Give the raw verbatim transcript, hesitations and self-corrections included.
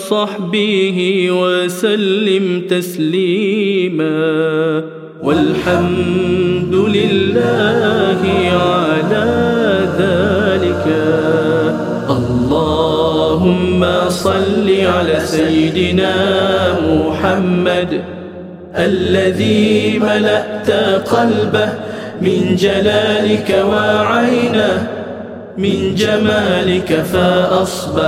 وصحبه وسلم تسليما والحمد لله على ذلك. اللهم صل على سيدنا محمد الذي ملأت قلبه من جلالك وعينه من جمالك فأصبح